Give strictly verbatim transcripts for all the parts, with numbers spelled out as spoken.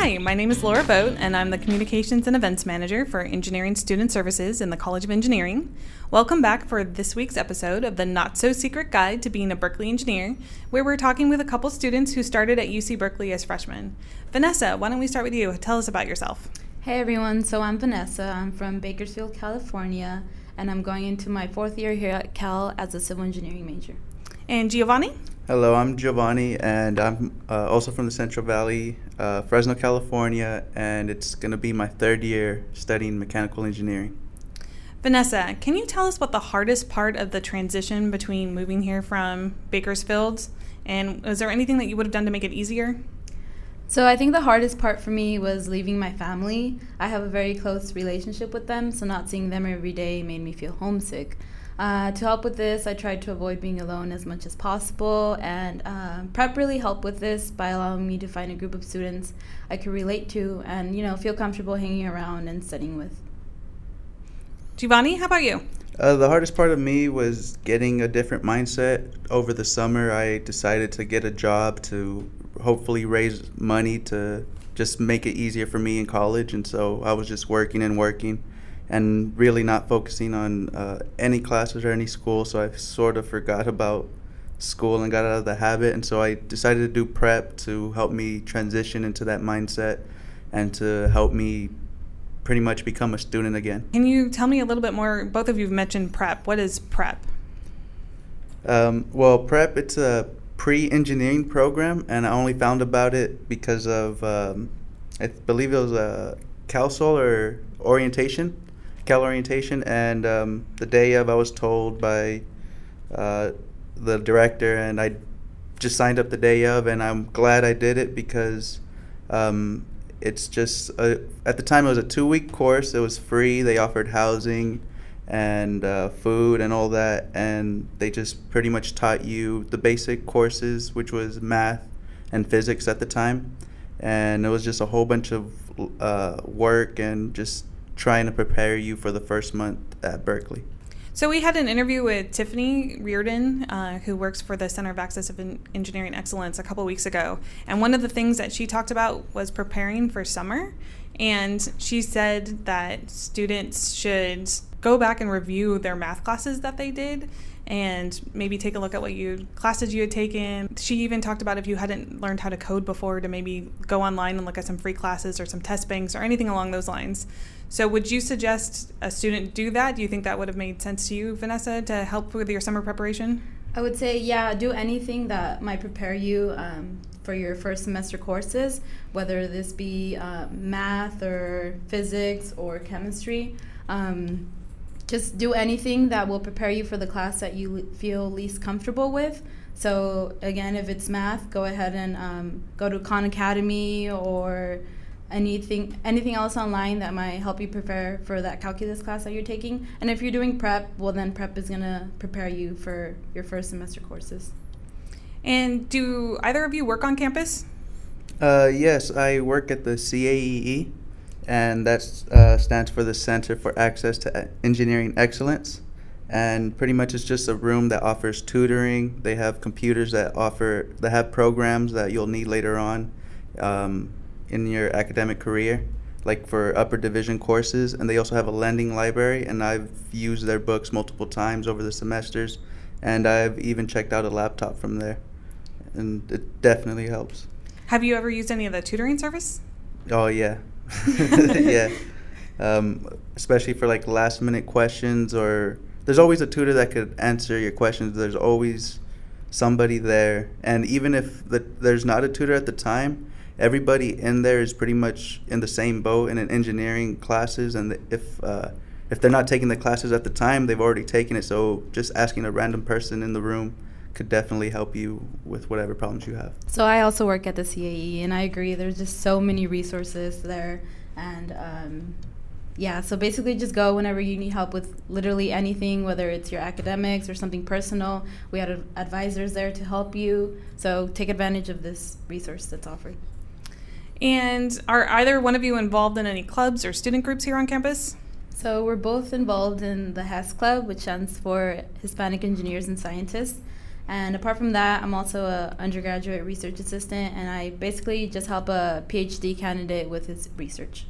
Hi, my name is Laura Vogt, and I'm the Communications and Events Manager for Engineering Student Services in the College of Engineering. Welcome back for this week's episode of the Not-So-Secret Guide to Being a Berkeley Engineer, where we're talking with a couple students who started at U C Berkeley as freshmen. Vanessa, why don't we start with you? Tell us about yourself. Hey everyone, so I'm Vanessa. I'm from Bakersfield, California, and I'm going into my fourth year here at Cal as a civil engineering major. And Giovanni? Hello, I'm Giovanni, and I'm uh, also from the Central Valley, uh, Fresno, California, and it's going to be my third year studying mechanical engineering. Vanessa, can you tell us what the hardest part of the transition between moving here from Bakersfield, and is there anything that you would have done to make it easier? So I think the hardest part for me was leaving my family. I have a very close relationship with them, so not seeing them every day made me feel homesick. Uh, to help with this, I tried to avoid being alone as much as possible, and uh, prep really helped with this by allowing me to find a group of students I could relate to and, you know, feel comfortable hanging around and studying with. Giovanni, how about you? Uh, the hardest part of me was getting a different mindset. Over the summer, I decided to get a job to hopefully raise money to just make it easier for me in college, and so I was just working and working and really not focusing on uh, any classes or any school, so I sort of forgot about school and got out of the habit, and so I decided to do prep to help me transition into that mindset and to help me pretty much become a student again. Can you tell me a little bit more? Both of you have mentioned prep. What is prep? Um, well, prep, it's a pre-engineering program, and I only found about it because of, um, I believe it was a CalSol or orientation. Cal orientation, and um, the day of I was told by uh, the director, and I just signed up the day of, and I'm glad I did it because um, it's just a, at the time it was a two-week course. It was free. They offered housing and uh, food and all that, and they just pretty much taught you the basic courses, which was math and physics at the time, and it was just a whole bunch of uh, work and just trying to prepare you for the first month at Berkeley. So we had an interview with Tiffany Reardon, uh, who works for the Center of Access of Engineering Excellence a couple weeks ago. And one of the things that she talked about was preparing for summer. And she said that students should go back and review their math classes that they did and maybe take a look at what you classes you had taken. She even talked about if you hadn't learned how to code before to maybe go online and look at some free classes or some test banks or anything along those lines. So would you suggest a student do that? Do you think that would have made sense to you, Vanessa, to help with your summer preparation? I would say, yeah, do anything that might prepare you um, for your first semester courses, whether this be uh, math or physics or chemistry. Um, just do anything that will prepare you for the class that you feel least comfortable with. So again, if it's math, go ahead and um, go to Khan Academy or anything anything else online that might help you prepare for that calculus class that you're taking. And if you're doing prep, well then prep is going to prepare you for your first semester courses. And do either of you work on campus? Uh, yes, I work at the C A E E, and that uh, stands for the Center for Access to Engineering Excellence. And pretty much it's just a room that offers tutoring. They have computers that offer, that have programs that you'll need later on um, in your academic career, like for upper division courses. And they also have a lending library, and I've used their books multiple times over the semesters, and I've even checked out a laptop from there, and it definitely helps. Have you ever used any of the tutoring service? Oh yeah. Yeah, um, especially for like last minute questions, or there's always a tutor that could answer your questions. There's always somebody there, and even if the, there's not a tutor at the time, everybody in there is pretty much in the same boat in an engineering classes, and if uh, if they're not taking the classes at the time, they've already taken it. So just asking a random person in the room could definitely help you with whatever problems you have. So I also work at the C A E, and I agree, there's just so many resources there. And um, yeah, so basically just go whenever you need help with literally anything, whether it's your academics or something personal. We had advisors there to help you, so take advantage of this resource that's offered. And are either one of you involved in any clubs or student groups here on campus? So we're both involved in the H E S Club, which stands for Hispanic Engineers and Scientists. And apart from that, I'm also an undergraduate research assistant, and I basically just help a PhD candidate with his research.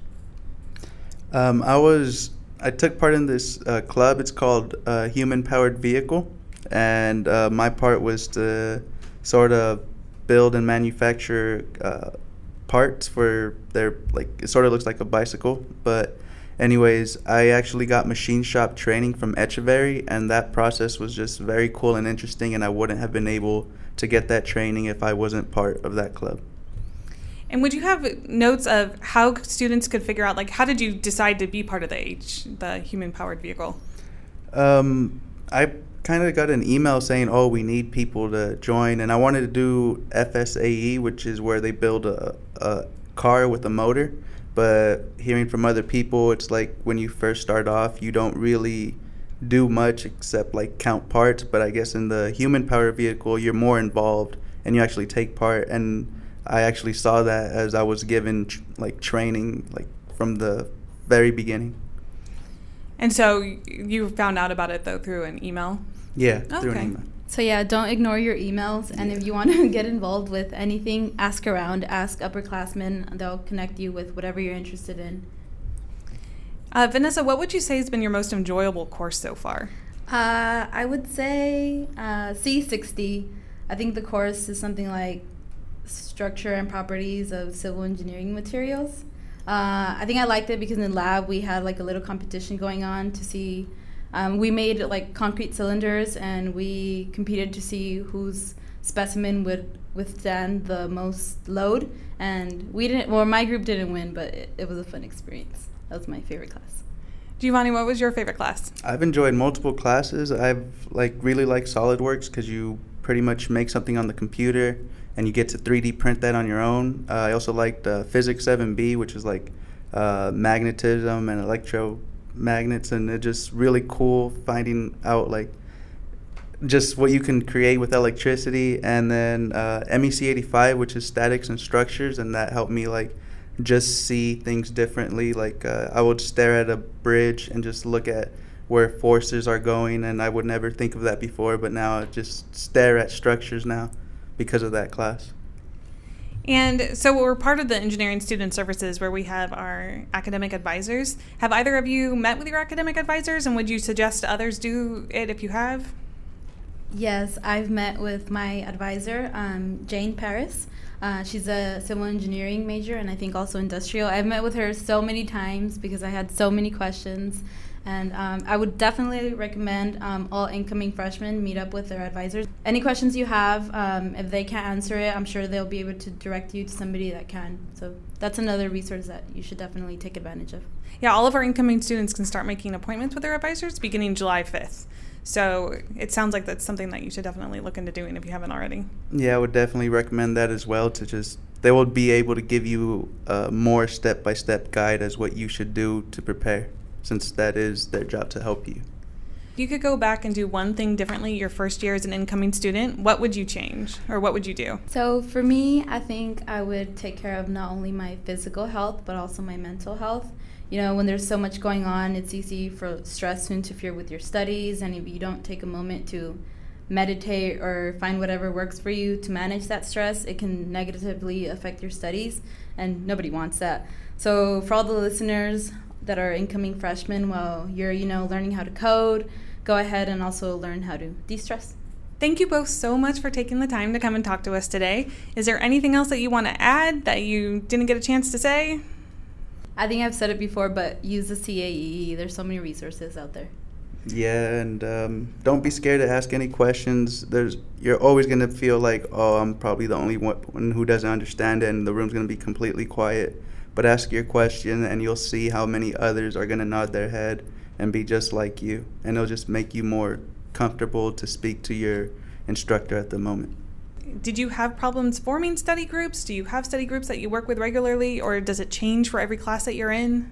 Um, I was I took part in this uh, club. It's called uh, Human Powered Vehicle, and uh, my part was to sort of build and manufacture uh, parts for their, like, it sort of looks like a bicycle, but anyways, I actually got machine shop training from Echeverry, and that process was just very cool and interesting, and I wouldn't have been able to get that training if I wasn't part of that club. And would you have notes of how students could figure out, like, how did you decide to be part of the H, the Human Powered Vehicle? Um, I kind of got an email saying, oh, we need people to join, and I wanted to do F S A E, which is where they build a, a car with a motor. But hearing from other people, it's like when you first start off, you don't really do much except like count parts. But I guess in the human power vehicle, you're more involved and you actually take part. And I actually saw that as I was given tr- like training, like from the very beginning. And so you found out about it though through an email? Yeah, through Okay. an email. So yeah, don't ignore your emails, and if you want to get involved with anything, ask around, ask upperclassmen, and they'll connect you with whatever you're interested in. Uh, Vanessa, what would you say has been your most enjoyable course so far? Uh, I would say uh, C sixty. I think the course is something like structure and properties of civil engineering materials. Uh, I think I liked it because in the lab we had like a little competition going on to see. Um, we made like concrete cylinders, and we competed to see whose specimen would withstand the most load. And we didn't. Well, my group didn't win, but it, it was a fun experience. That was my favorite class. Giovanni, what was your favorite class? I've enjoyed multiple classes. I've like really liked SolidWorks because you pretty much make something on the computer and you get to three D print that on your own. Uh, I also liked uh, Physics seven B, which is like uh, magnetism and electromagnets, and it's just really cool finding out like just what you can create with electricity. And then uh, M E C eighty-five, which is statics and structures, and that helped me like just see things differently. Like uh, I would stare at a bridge and just look at where forces are going, and I would never think of that before, but now I just stare at structures now because of that class. And so we're part of the Engineering Student Services where we have our academic advisors. Have either of you met with your academic advisors, and would you suggest others do it if you have? Yes, I've met with my advisor, um, Jane Paris. Uh, she's a civil engineering major, and I think also industrial. I've met with her so many times because I had so many questions. And um, I would definitely recommend um, all incoming freshmen meet up with their advisors. Any questions you have, um, if they can't answer it, I'm sure they'll be able to direct you to somebody that can. So that's another resource that you should definitely take advantage of. Yeah, all of our incoming students can start making appointments with their advisors beginning July fifth. So it sounds like that's something that you should definitely look into doing if you haven't already. Yeah, I would definitely recommend that as well, to just, they will be able to give you a more step-by-step guide as what you should do to prepare, since that is their job to help you. If you could go back and do one thing differently your first year as an incoming student, what would you change, or what would you do? So for me, I think I would take care of not only my physical health, but also my mental health. You know, when there's so much going on, it's easy for stress to interfere with your studies, and if you don't take a moment to meditate or find whatever works for you to manage that stress, it can negatively affect your studies, and nobody wants that. So for all the listeners that are incoming freshmen, while you're, you know, learning how to code, go ahead and also learn how to de-stress. Thank you both so much for taking the time to come and talk to us today. Is there anything else that you want to add that you didn't get a chance to say? I think I've said it before, but use the C A E E. There's so many resources out there. Yeah, and um, don't be scared to ask any questions. There's, you're always going to feel like, oh, I'm probably the only one who doesn't understand it, and the room's going to be completely quiet. But ask your question, and you'll see how many others are going to nod their head and be just like you. And it'll just make you more comfortable to speak to your instructor at the moment. Did you have problems forming study groups? Do you have study groups that you work with regularly, or does it change for every class that you're in?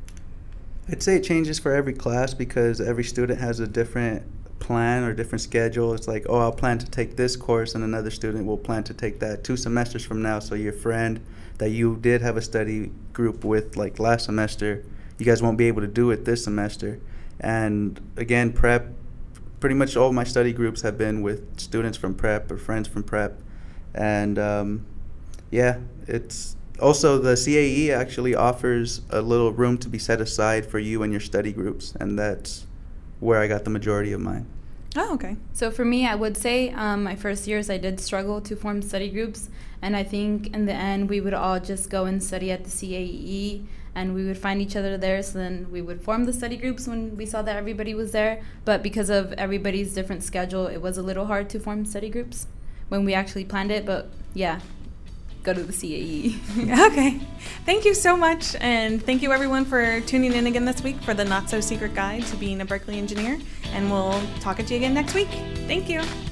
I'd say it changes for every class because every student has a different plan or different schedule. It's like, oh, I'll plan to take this course, and another student will plan to take that two semesters from now. So your friend that you did have a study group with like last semester, you guys won't be able to do it this semester. And again, prep pretty much all my study groups have been with students from prep or friends from prep. And um, yeah, it's also the C A E actually offers a little room to be set aside for you and your study groups, and that's where I got the majority of mine. Oh, okay. So for me, I would say um, my first years I did struggle to form study groups, and I think in the end we would all just go and study at the C A E, and we would find each other there, so then we would form the study groups when we saw that everybody was there. But because of everybody's different schedule, it was a little hard to form study groups when we actually planned it. But yeah, go to the C A E. Okay. Thank you so much, and thank you everyone for tuning in again this week for the Not So Secret Guide to Being a Berkeley Engineer, and we'll talk at you again next week. Thank you.